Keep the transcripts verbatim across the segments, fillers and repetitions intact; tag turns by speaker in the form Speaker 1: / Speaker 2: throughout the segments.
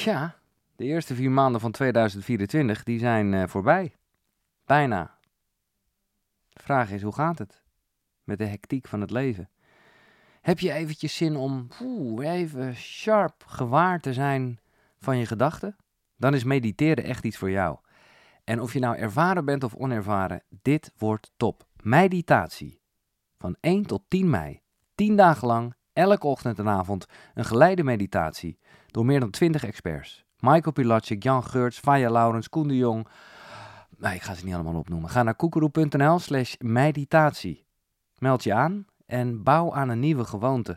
Speaker 1: Tja, de eerste vier maanden van tweeduizend vierentwintig die zijn uh, voorbij. Bijna. De vraag is, hoe gaat het met de hectiek van het leven? Heb je eventjes zin om oeh, even sharp gewaar te zijn van je gedachten? Dan is mediteren echt iets voor jou. En of je nou ervaren bent of onervaren, dit wordt top. Meditatie. Van één tot tien mei. tien dagen lang, elke ochtend en avond, een geleide meditatie. Door meer dan twintig experts. Michael Pilatschik, Jan Geurts, Faya Laurens, Koen de Jong. Nee, ik ga ze niet allemaal opnoemen. Ga naar koekeroe.nl slash meditatie. Meld je aan en bouw aan een nieuwe gewoonte.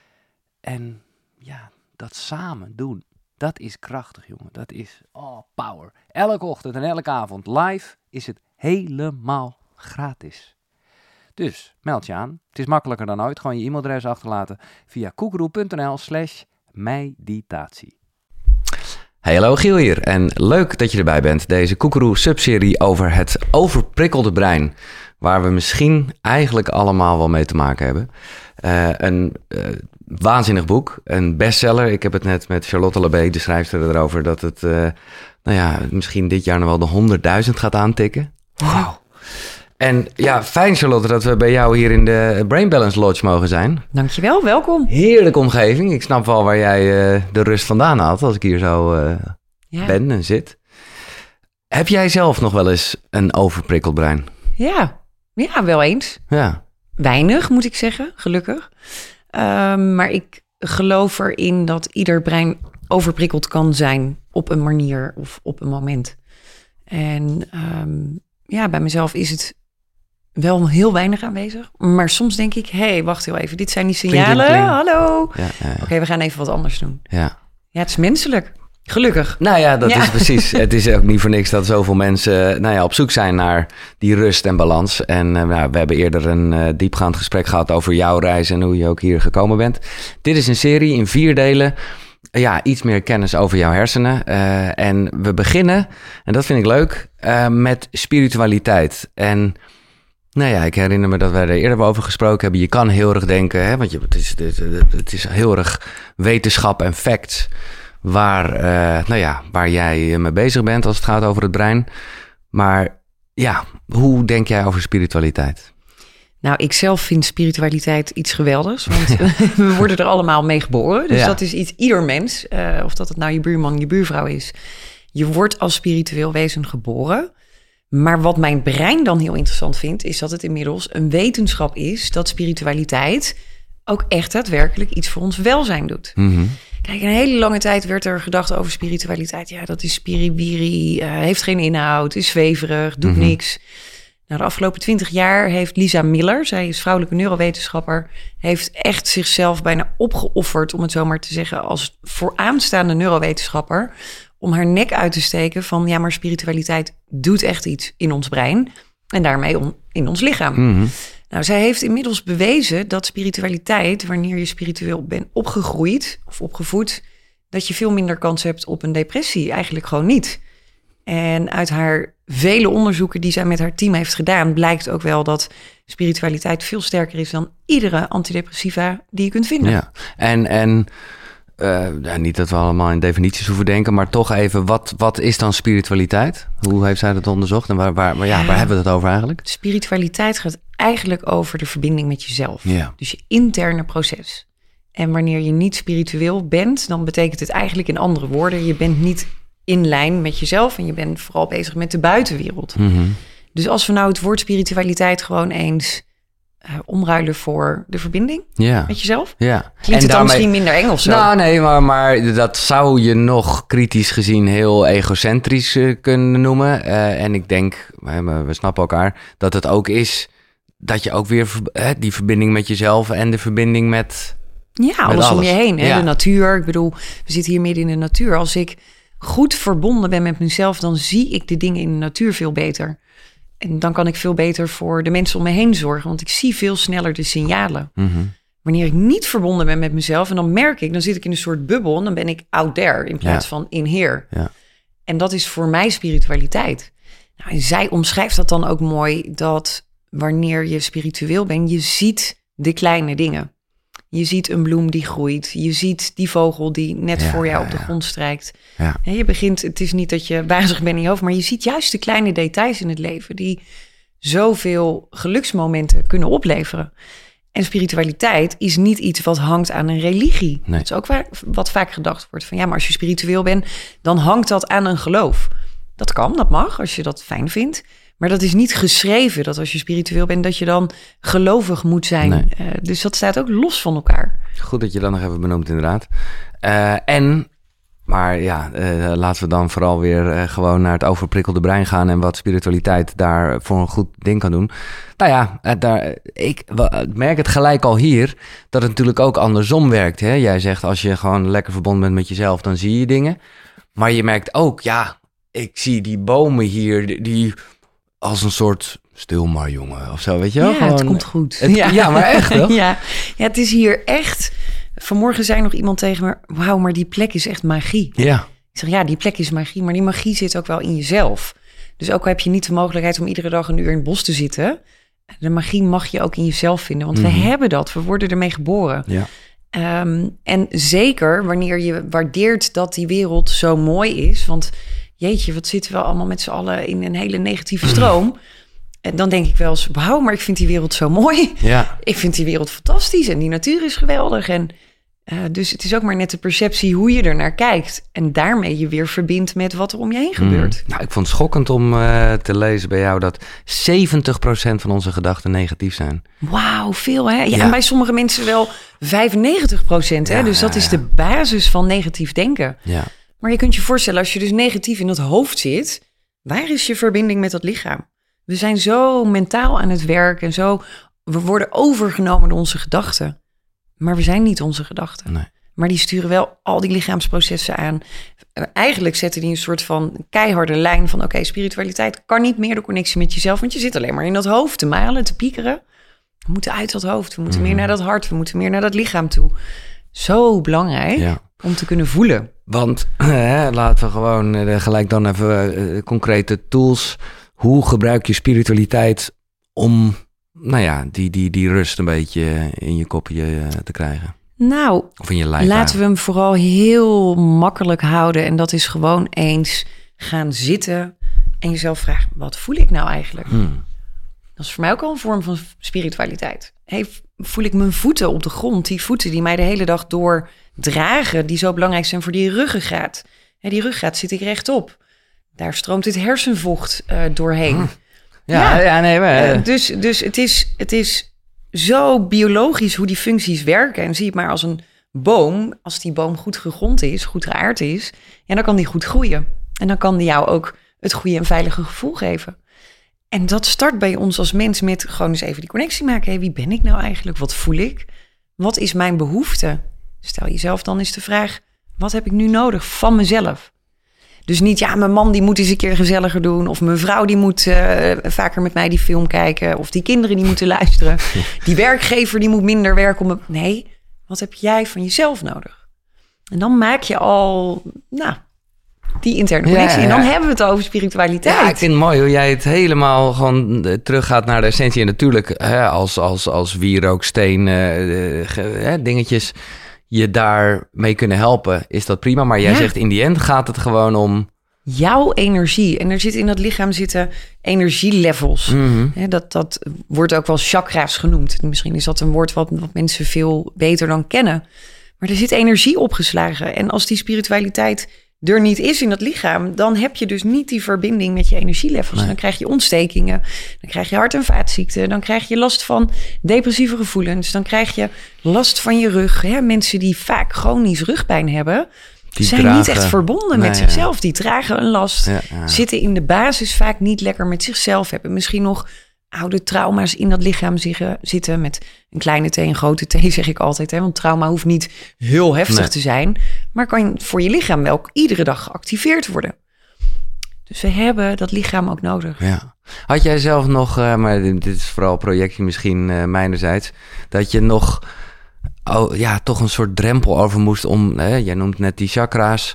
Speaker 1: En ja, dat samen doen. Dat is krachtig, jongen. Dat is, oh, power. Elke ochtend en elke avond live is het helemaal gratis. Dus, meld je aan. Het is makkelijker dan ooit. Gewoon je e-mailadres achterlaten via koekeroe.nl slash meditatie.
Speaker 2: Hey, hallo, Giel hier. En leuk dat je erbij bent. Deze Koekeroe-subserie over het overprikkelde brein. Waar we misschien eigenlijk allemaal wel mee te maken hebben. Uh, een uh, waanzinnig boek. Een bestseller. Ik heb het net met Charlotte Labé, de schrijfster, erover. Dat het uh, nou ja, misschien dit jaar nog wel de honderdduizend gaat aantikken. Wauw. En ja, fijn Charlotte dat we bij jou hier in de Brain Balance Lodge mogen zijn.
Speaker 3: Dankjewel, welkom.
Speaker 2: Heerlijke omgeving. Ik snap wel waar jij uh, de rust vandaan haalt als ik hier zo uh, ja. ben en zit. Heb jij zelf nog wel eens een overprikkeld brein?
Speaker 3: Ja, ja wel eens.
Speaker 2: Ja.
Speaker 3: Weinig, moet ik zeggen, gelukkig. Um, maar ik geloof erin dat ieder brein overprikkeld kan zijn op een manier of op een moment. En um, ja, bij mezelf is het wel heel weinig aanwezig. Maar soms denk ik, hé, hey, wacht heel even. Dit zijn die signalen. Kling, kling, kling. Hallo. Ja, ja, ja. Oké, okay, we gaan even wat anders doen.
Speaker 2: Ja.
Speaker 3: Ja, het is menselijk. Gelukkig.
Speaker 2: Nou ja, dat
Speaker 3: ja.
Speaker 2: is precies. Het is ook niet voor niks dat zoveel mensen nou ja, op zoek zijn naar die rust en balans. En uh, nou, we hebben eerder een uh, diepgaand gesprek gehad over jouw reis en hoe je ook hier gekomen bent. Dit is een serie in vier delen. Ja, iets meer kennis over jouw hersenen. Uh, en we beginnen, en dat vind ik leuk, uh, met spiritualiteit. En nou ja, ik herinner me dat wij er eerder over gesproken hebben. Je kan heel erg denken, hè, want je, het, is, het, het is heel erg wetenschap en facts waar, uh, nou ja, waar jij mee bezig bent als het gaat over het brein. Maar ja, hoe denk jij over spiritualiteit?
Speaker 3: Nou, ik zelf vind spiritualiteit iets geweldigs, want ja. we worden er allemaal mee geboren. Dus ja. dat is iets, ieder mens, uh, of dat het nou je buurman, je buurvrouw is. Je wordt als spiritueel wezen geboren. Maar wat mijn brein dan heel interessant vindt, is dat het inmiddels een wetenschap is dat spiritualiteit ook echt daadwerkelijk iets voor ons welzijn doet.
Speaker 2: Mm-hmm.
Speaker 3: Kijk, een hele lange tijd werd er gedacht over spiritualiteit. Ja, dat is spiriwiri, uh, heeft geen inhoud, is zweverig, doet mm-hmm. niks. Nou, de afgelopen twintig jaar heeft Lisa Miller, zij is vrouwelijke neurowetenschapper, heeft echt zichzelf bijna opgeofferd, om het zo maar te zeggen, als vooraanstaande neurowetenschapper, om haar nek uit te steken van, ja, maar spiritualiteit doet echt iets in ons brein en daarmee on, in ons lichaam.
Speaker 2: Mm-hmm.
Speaker 3: Nou, zij heeft inmiddels bewezen dat spiritualiteit, wanneer je spiritueel bent opgegroeid of opgevoed, dat je veel minder kans hebt op een depressie. Eigenlijk gewoon niet. En uit haar vele onderzoeken die zij met haar team heeft gedaan, blijkt ook wel dat spiritualiteit veel sterker is dan iedere antidepressiva die je kunt vinden.
Speaker 2: Ja, en, en uh, ja, niet dat we allemaal in definities hoeven denken, maar toch even, wat, wat is dan spiritualiteit? Hoe heeft zij dat onderzocht en waar, waar, waar, ja, waar hebben we het over eigenlijk?
Speaker 3: Spiritualiteit gaat eigenlijk over de verbinding met jezelf.
Speaker 2: Ja.
Speaker 3: Dus je interne proces. En wanneer je niet spiritueel bent, dan betekent het eigenlijk in andere woorden, je bent niet in lijn met jezelf en je bent vooral bezig met de buitenwereld.
Speaker 2: Mm-hmm.
Speaker 3: Dus als we nou het woord spiritualiteit gewoon eens uh, omruilen voor de verbinding
Speaker 2: ja.
Speaker 3: met jezelf,
Speaker 2: ja.
Speaker 3: klinkt
Speaker 2: en
Speaker 3: het dan
Speaker 2: daarmee
Speaker 3: misschien minder eng of zo?
Speaker 2: Nou nee, maar, maar dat zou je nog kritisch gezien heel egocentrisch uh, kunnen noemen. Uh, en ik denk, we, we snappen elkaar, dat het ook is dat je ook weer uh, die verbinding met jezelf en de verbinding met
Speaker 3: Ja, alles, alles. om je heen. Hè?
Speaker 2: Ja.
Speaker 3: De natuur, ik bedoel, we zitten hier midden in de natuur. Als ik goed verbonden ben met mezelf, dan zie ik de dingen in de natuur veel beter. En dan kan ik veel beter voor de mensen om me heen zorgen, want ik zie veel sneller de signalen.
Speaker 2: Mm-hmm.
Speaker 3: Wanneer ik niet verbonden ben met mezelf, en dan merk ik, dan zit ik in een soort bubbel en dan ben ik out there in plaats
Speaker 2: ja.
Speaker 3: van in here.
Speaker 2: Ja.
Speaker 3: En dat is voor mij spiritualiteit. Nou, en zij omschrijft dat dan ook mooi, dat wanneer je spiritueel bent, je ziet de kleine dingen. Je ziet een bloem die groeit. Je ziet die vogel die net
Speaker 2: Ja,
Speaker 3: voor jou
Speaker 2: ja,
Speaker 3: op de
Speaker 2: ja.
Speaker 3: grond strijkt.
Speaker 2: Ja.
Speaker 3: En je begint, het is niet dat je wazig bent in je hoofd, maar je ziet juist de kleine details in het leven die zoveel geluksmomenten kunnen opleveren. En spiritualiteit is niet iets wat hangt aan een religie.
Speaker 2: Nee.
Speaker 3: Dat is ook waar, wat vaak gedacht wordt van ja, maar als je spiritueel bent, dan hangt dat aan een geloof. Dat kan, dat mag, als je dat fijn vindt. Maar dat is niet geschreven dat als je spiritueel bent, dat je dan gelovig moet zijn.
Speaker 2: Nee.
Speaker 3: Uh, dus dat staat ook los van elkaar.
Speaker 2: Goed dat je dat nog even benoemt, inderdaad. Uh, en, maar ja, uh, laten we dan vooral weer uh, gewoon naar het overprikkelde brein gaan en wat spiritualiteit daar voor een goed ding kan doen. Nou ja, uh, daar, ik, w- ik merk het gelijk al hier, dat het natuurlijk ook andersom werkt. Hè? Jij zegt, als je gewoon lekker verbonden bent met jezelf, dan zie je dingen. Maar je merkt ook, ja, ik zie die bomen hier, die, die als een soort stil maar jongen of zo, weet je wel?
Speaker 3: Ja,
Speaker 2: Gewoon,
Speaker 3: het komt goed.
Speaker 2: Het, ja. ja, maar echt toch?
Speaker 3: ja. ja, het is hier echt. Vanmorgen zei nog iemand tegen me, wauw, maar die plek is echt magie.
Speaker 2: Ja.
Speaker 3: Ik zeg, ja, die plek is magie, maar die magie zit ook wel in jezelf. Dus ook al heb je niet de mogelijkheid om iedere dag een uur in het bos te zitten, de magie mag je ook in jezelf vinden, want
Speaker 2: Mm-hmm.
Speaker 3: we hebben dat, we worden ermee geboren.
Speaker 2: Ja.
Speaker 3: Um, en zeker wanneer je waardeert dat die wereld zo mooi is, want jeetje, wat zitten we allemaal met z'n allen in een hele negatieve stroom. En dan denk ik wel eens, wauw, maar ik vind die wereld zo mooi.
Speaker 2: Ja.
Speaker 3: Ik vind die wereld fantastisch en die natuur is geweldig. En uh, dus het is ook maar net de perceptie hoe je er naar kijkt. En daarmee je weer verbindt met wat er om je heen gebeurt.
Speaker 2: Mm. Nou, ik vond het schokkend om uh, te lezen bij jou dat zeventig procent van onze gedachten negatief zijn.
Speaker 3: Wauw, veel hè? Ja,
Speaker 2: Ja.
Speaker 3: En bij sommige mensen wel vijfennegentig procent. Hè?
Speaker 2: Ja,
Speaker 3: Dus dat
Speaker 2: ja,
Speaker 3: is
Speaker 2: ja.
Speaker 3: de basis van negatief denken.
Speaker 2: Ja.
Speaker 3: Maar je kunt je voorstellen, als je dus negatief in dat hoofd zit, waar is je verbinding met dat lichaam? We zijn zo mentaal aan het werk en zo, we worden overgenomen door onze gedachten. Maar we zijn niet onze gedachten.
Speaker 2: Nee.
Speaker 3: Maar die sturen wel al die lichaamsprocessen aan. Uh, eigenlijk zetten die een soort van keiharde lijn van, oké, okay, spiritualiteit kan niet meer de connectie met jezelf, want je zit alleen maar in dat hoofd te malen, te piekeren. We moeten uit dat hoofd, we moeten
Speaker 2: Mm.
Speaker 3: meer naar dat hart, we moeten meer naar dat lichaam toe. Zo belangrijk
Speaker 2: Ja.
Speaker 3: om te kunnen voelen.
Speaker 2: Want hè, laten we gewoon uh, gelijk dan even uh, concrete tools. Hoe gebruik je spiritualiteit om, nou ja, die, die, die rust een beetje in je kopje uh, te krijgen?
Speaker 3: Nou,
Speaker 2: Of in je lijf?
Speaker 3: laten we hem vooral heel makkelijk houden. En dat is gewoon eens gaan zitten en jezelf vragen, wat voel ik nou eigenlijk?
Speaker 2: Hmm.
Speaker 3: Dat is voor mij ook al een vorm van spiritualiteit. Hey, voel ik mijn voeten op de grond? Die voeten die mij de hele dag door dragen, die zo belangrijk zijn voor die ruggengraat. Hey, die ruggengraat zit ik rechtop. Daar stroomt het hersenvocht uh, doorheen.
Speaker 2: Hmm. Ja,
Speaker 3: Ja.
Speaker 2: ja, nee, maar...
Speaker 3: Uh, dus dus het, is, het is zo biologisch hoe die functies werken. En zie het maar als een boom. Als die boom goed gegrond is, goed geaard is, ja, dan kan die goed groeien. En dan kan die jou ook het goede en veilige gevoel geven. En dat start bij ons als mens met gewoon eens even die connectie maken. Hey, wie ben ik nou eigenlijk? Wat voel ik? Wat is mijn behoefte? Stel jezelf dan eens de vraag, wat heb ik nu nodig van mezelf? Dus niet, ja, mijn man die moet eens een keer gezelliger doen. Of mijn vrouw die moet uh, vaker met mij die film kijken. Of die kinderen die moeten luisteren. Die werkgever die moet minder werken om me... Nee, wat heb jij van jezelf nodig? En dan maak je al, nou, die interne connectie.
Speaker 2: Ja, ja.
Speaker 3: En dan hebben we het over spiritualiteit.
Speaker 2: Ja, ik vind het mooi hoe jij het helemaal gewoon uh, teruggaat naar de essentie. En natuurlijk, hè, als, als, als wierook, steen, uh, uh, ge- dingetjes je daarmee kunnen helpen, is dat prima. Maar jij
Speaker 3: Ja.
Speaker 2: zegt in die end gaat het gewoon om...
Speaker 3: Jouw energie. En er zit in dat lichaam zitten energielevels.
Speaker 2: Mm-hmm.
Speaker 3: Hè, dat, dat wordt ook wel chakra's genoemd. Misschien is dat een woord wat, wat mensen veel beter dan kennen. Maar er zit energie opgeslagen. En als die spiritualiteit er niet is in dat lichaam, dan heb je dus niet die verbinding met je energielevels.
Speaker 2: Nee.
Speaker 3: Dan krijg je ontstekingen, dan krijg je hart- en vaatziekten, dan krijg je last van depressieve gevoelens, dan krijg je last van je rug. Hè? Mensen die vaak chronisch rugpijn hebben,
Speaker 2: Die
Speaker 3: zijn
Speaker 2: dragen-
Speaker 3: niet echt verbonden
Speaker 2: Nee,
Speaker 3: met
Speaker 2: ja.
Speaker 3: zichzelf. Die dragen een last,
Speaker 2: Ja, ja.
Speaker 3: zitten in de basis vaak niet lekker met zichzelf, hebben misschien nog oude trauma's in dat lichaam ziggen- zitten met een kleine T, een grote T, zeg ik altijd. Hè? Want trauma hoeft niet heel heftig
Speaker 2: Nee.
Speaker 3: te zijn, maar kan voor je lichaam wel iedere dag geactiveerd worden. Dus we hebben dat lichaam ook nodig.
Speaker 2: Ja. Had jij zelf nog, uh, maar dit dit is vooral projectje misschien uh, mijnerzijds, dat je nog, oh, ja, toch een soort drempel over moest om, hè, jij noemt net die chakra's,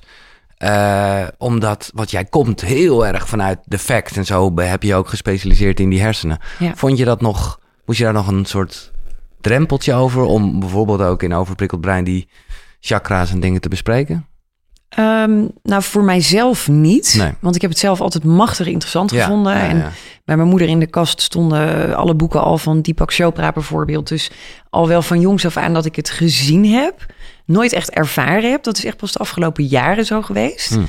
Speaker 2: uh, omdat, wat jij komt heel erg vanuit de fact en zo heb je ook gespecialiseerd in die hersenen.
Speaker 3: Ja.
Speaker 2: Vond je dat nog, moest je daar nog een soort drempeltje over om bijvoorbeeld ook in overprikkeld brein die chakra's en dingen te bespreken?
Speaker 3: Um, nou, voor mijzelf niet.
Speaker 2: Nee.
Speaker 3: Want ik heb het zelf altijd machtig interessant
Speaker 2: Ja,
Speaker 3: gevonden.
Speaker 2: ja, ja.
Speaker 3: En bij mijn moeder in de kast stonden alle boeken al van Deepak Chopra bijvoorbeeld. Dus al wel van jongs af aan dat ik het gezien heb. Nooit echt ervaren heb. Dat is echt pas de afgelopen jaren zo geweest.
Speaker 2: Hmm.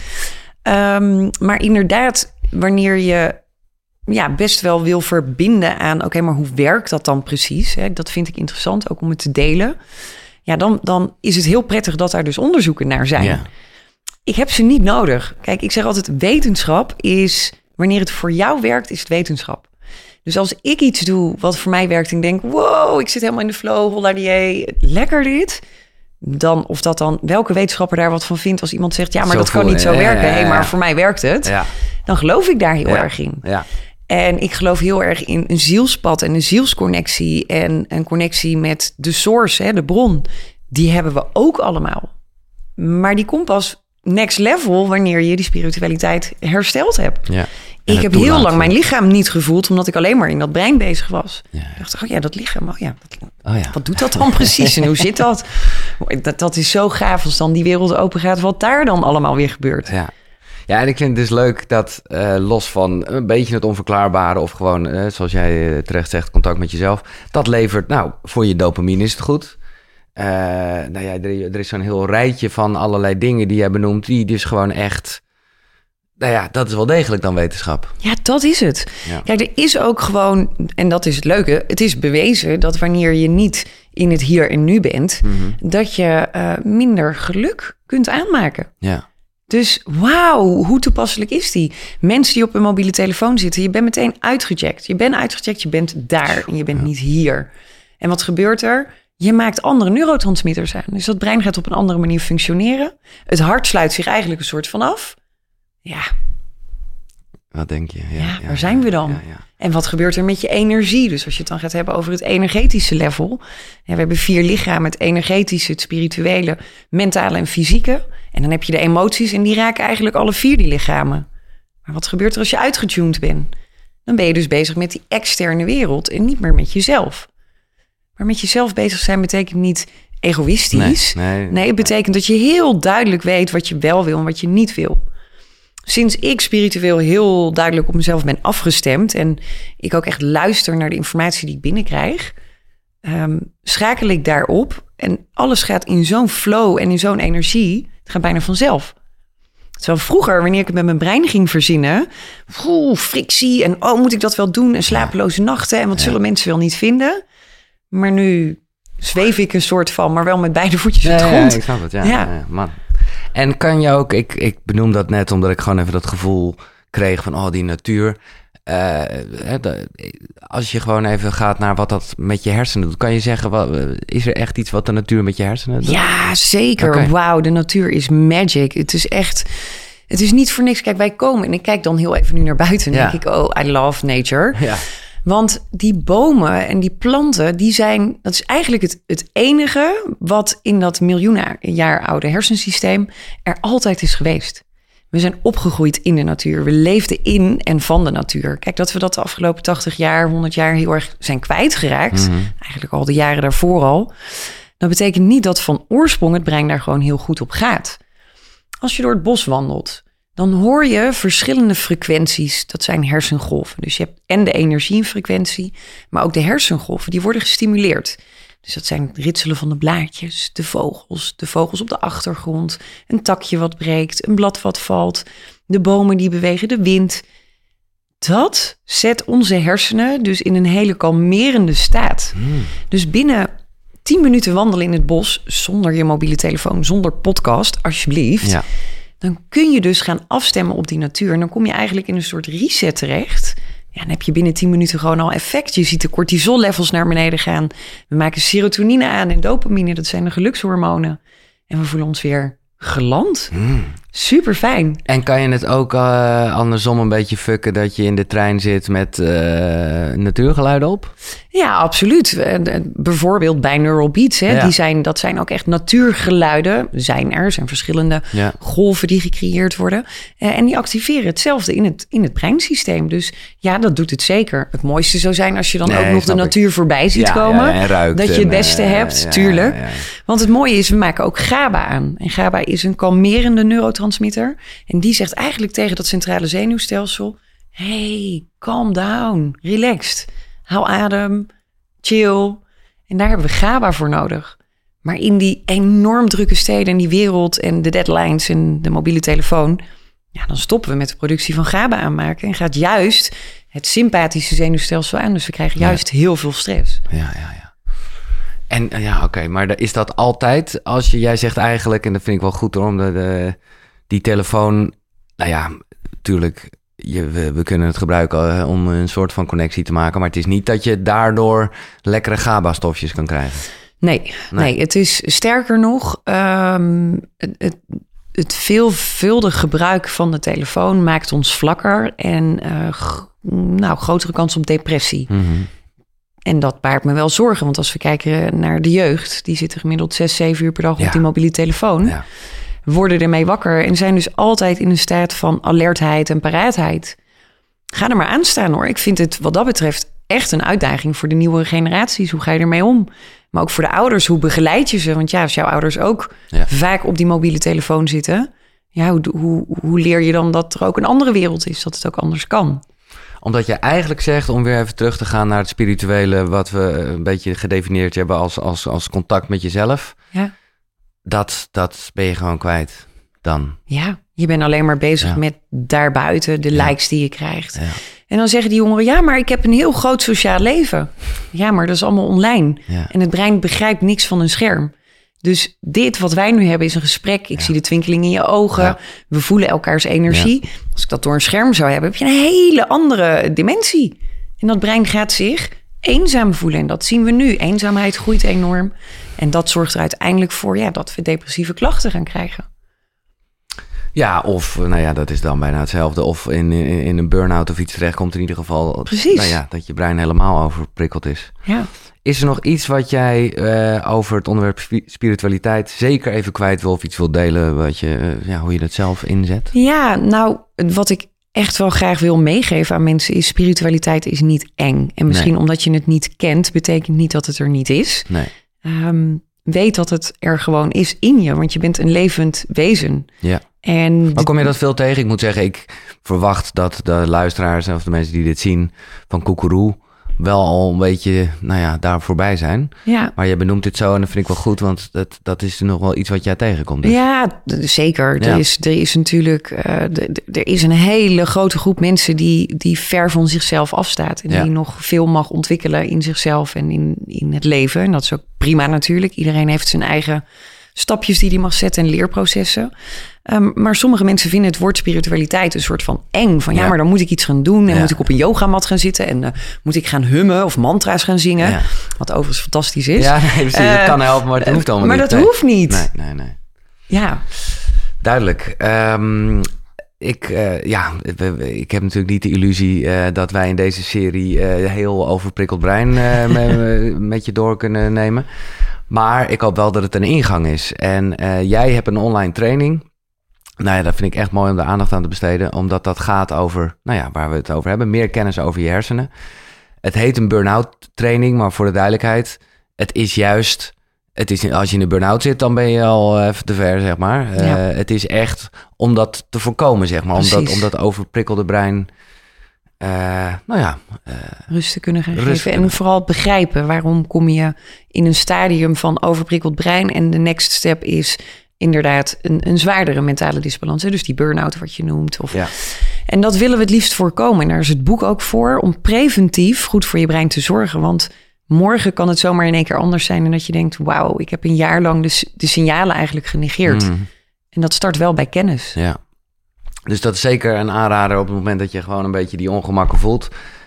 Speaker 3: Um, maar inderdaad, wanneer je ja, best wel wil verbinden aan... oké, okay, maar hoe werkt dat dan precies? Hè? Dat vind ik interessant, ook om het te delen. Ja, dan, dan is het heel prettig dat daar dus onderzoeken naar zijn.
Speaker 2: Ja.
Speaker 3: Ik heb ze niet nodig. Kijk, ik zeg altijd, wetenschap is... wanneer het voor jou werkt, is het wetenschap. Dus als ik iets doe wat voor mij werkt... en ik denk, wow, ik zit helemaal in de flow, holla die, lekker dit... dan of dat dan welke wetenschapper daar wat van vindt... als iemand zegt, ja, maar
Speaker 2: Zo
Speaker 3: dat kan
Speaker 2: voel-
Speaker 3: niet zo
Speaker 2: ja,
Speaker 3: werken...
Speaker 2: ja, ja,
Speaker 3: Hey,
Speaker 2: ja.
Speaker 3: maar voor mij werkt het...
Speaker 2: Ja.
Speaker 3: dan geloof ik daar heel
Speaker 2: Ja.
Speaker 3: erg in.
Speaker 2: Ja.
Speaker 3: En ik geloof heel erg in een zielspad en een zielsconnectie... en een connectie met de source, hè, de bron. Die hebben we ook allemaal. Maar die komt pas next level... wanneer je die spiritualiteit hersteld hebt.
Speaker 2: Ja.
Speaker 3: Ik
Speaker 2: het
Speaker 3: heb heel
Speaker 2: toelaat.
Speaker 3: lang mijn lichaam niet gevoeld... omdat ik alleen maar in dat brein bezig was.
Speaker 2: Ja.
Speaker 3: Ik dacht, oh ja, dat lichaam, oh ja, dat,
Speaker 2: Oh ja.
Speaker 3: wat doet dat dan precies en hoe zit dat? dat? Dat is zo gaaf als dan die wereld open gaat... wat daar dan allemaal weer gebeurt.
Speaker 2: Ja. Ja, en ik vind het dus leuk dat uh, los van een beetje het onverklaarbare... of gewoon, uh, zoals jij uh, terecht zegt, contact met jezelf... dat levert, nou, voor je dopamine is het goed... Uh, nou ja, er, er is zo'n heel rijtje van allerlei dingen die jij benoemt... die dus gewoon echt... Nou ja, dat is wel degelijk dan wetenschap.
Speaker 3: Ja, dat is het.
Speaker 2: Ja.
Speaker 3: Kijk, er is ook gewoon, en dat is het leuke... het is bewezen dat wanneer je niet in het hier en nu bent...
Speaker 2: Mm-hmm.
Speaker 3: dat je uh, minder geluk kunt aanmaken.
Speaker 2: Ja.
Speaker 3: Dus wauw, hoe toepasselijk is die? Mensen die op een mobiele telefoon zitten... je bent meteen uitgecheckt. Je bent uitgecheckt, je bent daar en je bent
Speaker 2: Ja.
Speaker 3: niet hier. En wat gebeurt er? Je maakt andere neurotransmitters aan. Dus dat brein gaat op een andere manier functioneren. Het hart sluit zich eigenlijk een soort van af. Ja,
Speaker 2: Wat denk je? Ja,
Speaker 3: ja, waar zijn we dan?
Speaker 2: Ja, ja.
Speaker 3: En wat gebeurt er met je energie? Dus als je het dan gaat hebben over het energetische level. Ja, we hebben vier lichamen. Het energetische, het spirituele, mentale en fysieke. En dan heb je de emoties en die raken eigenlijk alle vier die lichamen. Maar wat gebeurt er als je uitgetuned bent? Dan ben je dus bezig met die externe wereld en niet meer met jezelf. Maar met jezelf bezig zijn betekent niet egoïstisch.
Speaker 2: Nee, nee,
Speaker 3: nee, het betekent dat je heel duidelijk weet wat je wel wil en wat je niet wil. Sinds ik spiritueel heel duidelijk op mezelf ben afgestemd... en ik ook echt luister naar de informatie die ik binnenkrijg... Um, schakel ik daarop en alles gaat in zo'n flow en in zo'n energie... het gaat bijna vanzelf. Terwijl vroeger, wanneer ik het met mijn brein ging verzinnen... oeh, frictie en oh, moet ik dat wel doen? En slapeloze nachten en wat
Speaker 2: Ja.
Speaker 3: zullen mensen wel niet vinden? Maar nu zweef ik een soort van, maar wel met beide voetjes op de
Speaker 2: Ja, ja,
Speaker 3: grond.
Speaker 2: ik snap het. Ja,
Speaker 3: Ja.
Speaker 2: ja. Ja, man. En kan je ook, ik, ik benoem dat net omdat ik gewoon even dat gevoel kreeg van, oh, die natuur. Uh, hè, de, als je gewoon even gaat naar wat dat met je hersenen doet, kan je zeggen, wat, is er echt iets wat de natuur met je hersenen doet?
Speaker 3: Ja, zeker.
Speaker 2: Oké.
Speaker 3: Wauw, de natuur is magic. Het is echt, het is niet voor niks. Kijk, wij komen en ik kijk dan heel even nu naar buiten en
Speaker 2: Ja.
Speaker 3: denk ik, oh, I love nature.
Speaker 2: Ja.
Speaker 3: Want die bomen en die planten, die zijn, dat is eigenlijk het, het enige wat in dat miljoenen jaar oude hersensysteem er altijd is geweest. We zijn opgegroeid in de natuur. We leefden in en van de natuur. Kijk, dat we dat de afgelopen tachtig jaar, honderd jaar heel erg zijn kwijtgeraakt.
Speaker 2: Mm-hmm.
Speaker 3: Eigenlijk al de jaren daarvoor al. Dat betekent niet dat van oorsprong het brein daar gewoon heel goed op gaat. Als je door het bos wandelt, dan hoor je verschillende frequenties. Dat zijn hersengolven. Dus je hebt en de energiefrequentie, maar ook de hersengolven. Die worden gestimuleerd. Dus dat zijn het ritselen van de blaadjes, de vogels, de vogels op de achtergrond, een takje wat breekt, een blad wat valt, de bomen die bewegen, de wind. Dat zet onze hersenen dus in een hele kalmerende staat.
Speaker 2: Hmm.
Speaker 3: Dus binnen tien minuten wandelen in het bos, zonder je mobiele telefoon, zonder podcast, alsjeblieft.
Speaker 2: Ja.
Speaker 3: Dan kun je dus gaan afstemmen op die natuur. En dan kom je eigenlijk in een soort reset terecht. Ja, dan heb je binnen tien minuten gewoon al effect. Je ziet de cortisol-levels naar beneden gaan. We maken serotonine aan en dopamine. Dat zijn de gelukshormonen. En we voelen ons weer geland.
Speaker 2: Mm.
Speaker 3: Super fijn.
Speaker 2: En kan je het ook uh, andersom een beetje fucken dat je in de trein zit met uh, natuurgeluiden op?
Speaker 3: Ja, absoluut. Uh, bijvoorbeeld binaural beats. Hè,
Speaker 2: Ja.
Speaker 3: die zijn, dat zijn ook echt natuurgeluiden. Zijn er, zijn verschillende
Speaker 2: Ja.
Speaker 3: golven die gecreëerd worden. Uh, en die activeren hetzelfde in het, in het breinsysteem. Dus ja, dat doet het zeker. Het mooiste zou zijn als je dan
Speaker 2: Nee,
Speaker 3: ook nog de
Speaker 2: snap ik.
Speaker 3: natuur voorbij ziet
Speaker 2: Ja,
Speaker 3: komen.
Speaker 2: ja, en ruikt
Speaker 3: dat je het
Speaker 2: en,
Speaker 3: beste
Speaker 2: uh,
Speaker 3: hebt,
Speaker 2: ja,
Speaker 3: tuurlijk.
Speaker 2: ja, ja.
Speaker 3: Want het mooie is, we maken ook GABA aan. En GABA is een kalmerende neurotransmitter. En die zegt eigenlijk tegen dat centrale zenuwstelsel... hey, calm down, relaxed. Hou adem, chill. En daar hebben we GABA voor nodig. Maar in die enorm drukke steden en die wereld... en de deadlines en de mobiele telefoon... ja, dan stoppen we met de productie van GABA aanmaken... en gaat juist het sympathische zenuwstelsel aan. Dus we krijgen juist ja. heel veel stress.
Speaker 2: Ja, ja, ja. En ja, oké, okay, maar is dat altijd als je... Jij zegt eigenlijk, en dat vind ik wel goed hoor... omdat de, die telefoon... Nou ja, natuurlijk... Je, we, we kunnen het gebruiken om een soort van connectie te maken... maar het is niet dat je daardoor lekkere GABA-stofjes kan krijgen.
Speaker 3: Nee, nee. nee het is sterker nog... Um, het, het, het veelvuldig gebruik van de telefoon maakt ons vlakker... en uh, g- nou, grotere kans op depressie.
Speaker 2: Mm-hmm.
Speaker 3: En dat baart me wel zorgen, want als we kijken naar de jeugd... die zitten gemiddeld zes, zeven uur per dag ja. op die mobiele telefoon...
Speaker 2: Ja.
Speaker 3: worden ermee wakker en zijn dus altijd in een staat van alertheid en paraatheid. Ga er maar aan staan hoor. Ik vind het wat dat betreft echt een uitdaging voor de nieuwe generaties. Hoe ga je ermee om? Maar ook voor de ouders, hoe begeleid je ze? Want ja, als jouw ouders ook ja. vaak op die mobiele telefoon zitten... ja, hoe, hoe, hoe leer je dan dat er ook een andere wereld is? Dat het ook anders kan?
Speaker 2: Omdat je eigenlijk zegt, om weer even terug te gaan naar het spirituele... wat we een beetje gedefinieerd hebben als, als, als contact met jezelf...
Speaker 3: Ja.
Speaker 2: Dat, dat ben je gewoon kwijt dan.
Speaker 3: Ja, je bent alleen maar bezig ja. met daarbuiten de
Speaker 2: ja.
Speaker 3: likes die je krijgt.
Speaker 2: Ja.
Speaker 3: En dan zeggen die jongeren, ja, maar ik heb een heel groot sociaal leven. Ja, maar dat is allemaal online.
Speaker 2: Ja.
Speaker 3: En het brein begrijpt niks van een scherm. Dus dit wat wij nu hebben is een gesprek. Ik ja. zie de twinkeling in je ogen. Ja. We voelen elkaars energie. Ja. Als ik dat door een scherm zou hebben, heb je een hele andere dimensie. En dat brein gaat zich eenzaam voelen. En dat zien we nu. Eenzaamheid groeit enorm. En dat zorgt er uiteindelijk voor ja, dat we depressieve klachten gaan krijgen.
Speaker 2: Ja, of nou ja, dat is dan bijna hetzelfde. Of in, in, in een burn-out of iets terecht komt in ieder geval.
Speaker 3: Precies.
Speaker 2: Nou ja, dat je brein helemaal overprikkeld is.
Speaker 3: Ja.
Speaker 2: Is er nog iets wat jij uh, over het onderwerp spiritualiteit zeker even kwijt wil of iets wil delen? Wat je, uh, ja, hoe je dat zelf inzet?
Speaker 3: Ja, nou, wat ik echt wel graag wil meegeven aan mensen is... spiritualiteit is niet eng. En misschien nee. omdat je het niet kent, betekent niet dat het er niet is.
Speaker 2: Nee.
Speaker 3: Um, weet dat het er gewoon is in je, want je bent een levend wezen.
Speaker 2: Ja.
Speaker 3: En
Speaker 2: maar kom je dat veel tegen? Ik moet zeggen, ik verwacht dat de luisteraars of de mensen die dit zien van Koekeroe wel al een beetje, nou ja, daar voorbij zijn.
Speaker 3: Ja.
Speaker 2: Maar je benoemt dit zo en dat vind ik wel goed, want dat, dat is nog wel iets wat jij tegenkomt. Dus.
Speaker 3: Ja, zeker. Ja. Er, is, er is natuurlijk, uh, de, de, er is een hele grote groep mensen die, die ver van zichzelf afstaat. En ja. die nog veel mag ontwikkelen in zichzelf en in, in het leven. En dat is ook prima natuurlijk. Iedereen heeft zijn eigen stapjes die hij mag zetten en leerprocessen. Um, maar sommige mensen vinden het woord spiritualiteit een soort van eng. Van ja, ja maar dan moet ik iets gaan doen en ja. moet ik op een yogamat gaan zitten en uh, moet ik gaan hummen of mantra's gaan zingen. Ja. Wat overigens fantastisch is.
Speaker 2: Ja, nee, precies. Uh, dat kan helpen, maar het hoeft allemaal
Speaker 3: maar
Speaker 2: niet.
Speaker 3: Maar dat
Speaker 2: nee.
Speaker 3: hoeft niet.
Speaker 2: Nee, nee, nee.
Speaker 3: Ja.
Speaker 2: Duidelijk. Um, ik, uh, ja, ik heb natuurlijk niet de illusie uh, dat wij in deze serie uh, heel overprikkeld brein uh, met, met je door kunnen nemen. Maar ik hoop wel dat het een ingang is. En uh, jij hebt een online training. Nou ja, dat vind ik echt mooi om de aandacht aan te besteden. Omdat dat gaat over, nou ja, waar we het over hebben. Meer kennis over je hersenen. Het heet een burn-out training, maar voor de duidelijkheid. Het is juist, het is, als je in een burn-out zit, dan ben je al even te ver, zeg maar. Ja. Uh, het is echt om dat te voorkomen, zeg maar. Om dat, om dat overprikkelde brein... Uh, nou ja, uh,
Speaker 3: rust te kunnen gaan
Speaker 2: rust
Speaker 3: geven.
Speaker 2: Kunnen.
Speaker 3: En vooral begrijpen waarom kom je in een stadium van overprikkeld brein. En de next step is inderdaad een, een zwaardere mentale disbalans. Hè? Dus die burn-out wat je noemt. Of...
Speaker 2: Ja.
Speaker 3: En dat willen we het liefst voorkomen. En daar is het boek ook voor om preventief goed voor je brein te zorgen. Want morgen kan het zomaar in één keer anders zijn. En dat je denkt, wauw, ik heb een jaar lang de, de signalen eigenlijk genegeerd. Mm. En dat start wel bij kennis.
Speaker 2: Ja. Dus dat is zeker een aanrader op het moment dat je gewoon een beetje die ongemakken voelt.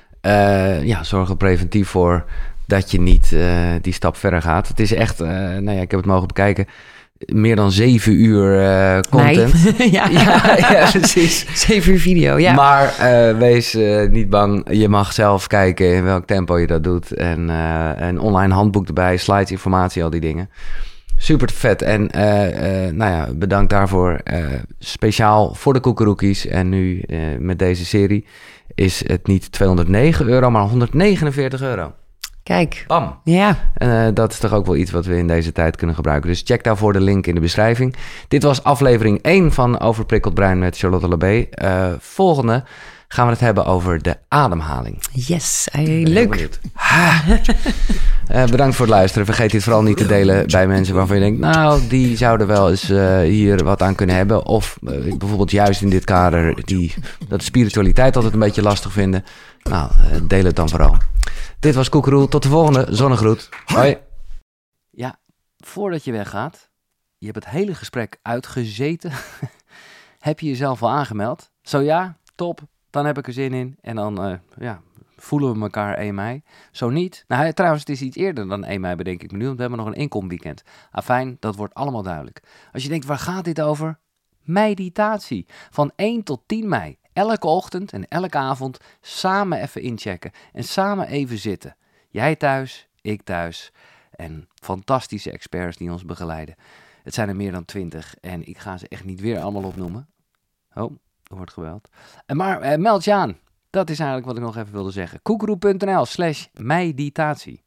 Speaker 2: Uh, ja, zorg er preventief voor dat je niet uh, die stap verder gaat. Het is echt, uh, nou ja, ik heb het mogen bekijken. meer dan zeven uur uh, content.
Speaker 3: Nee. ja.
Speaker 2: ja, ja, precies.
Speaker 3: Zeven uur video, ja.
Speaker 2: Maar uh, wees uh, niet bang. Je mag zelf kijken in welk tempo je dat doet. En uh, een online handboek erbij, slides, informatie, al die dingen. Super vet. En uh, uh, nou ja, bedankt daarvoor. Uh, speciaal voor de Koekeroekies. En nu uh, met deze serie is het niet tweehonderdnegen euro, maar honderdnegenenveertig euro.
Speaker 3: Kijk.
Speaker 2: Bam.
Speaker 3: Ja.
Speaker 2: En uh, dat is toch ook wel iets wat we in deze tijd kunnen gebruiken. Dus check daarvoor de link in de beschrijving. Dit was aflevering één van Overprikkeld Brein met Charlotte Labé. Uh, volgende gaan we het hebben over de ademhaling.
Speaker 3: Yes, hey, leuk.
Speaker 2: uh, bedankt voor het luisteren. Vergeet dit vooral niet te delen bij mensen waarvan je denkt, nou, die zouden wel eens uh, hier wat aan kunnen hebben. Of uh, bijvoorbeeld juist in dit kader die dat spiritualiteit altijd een beetje lastig vinden. Nou, uh, deel het dan vooral. Dit was Koekeroe. Tot de volgende. Zonnegroet. Hoi.
Speaker 1: Ja, voordat je weggaat, je hebt het hele gesprek uitgezeten. Heb je jezelf al aangemeld? Zo ja, top. Dan heb ik er zin in. En dan uh, ja, voelen we elkaar één mei. Zo niet. Nou, trouwens, het is iets eerder dan één mei, bedenk ik me nu. Want we hebben nog een inkomweekend. Afijn, dat wordt allemaal duidelijk. Als je denkt, waar gaat dit over? Meditatie. Van één tot tien mei. Elke ochtend en elke avond samen even inchecken. En samen even zitten. Jij thuis, ik thuis. En fantastische experts die ons begeleiden. Het zijn er meer dan twintig. En ik ga ze echt niet weer allemaal opnoemen. Oh, er wordt geweld. Maar eh, meld je aan. Dat is eigenlijk wat ik nog even wilde zeggen. koekeroe punt n l slash meditatie.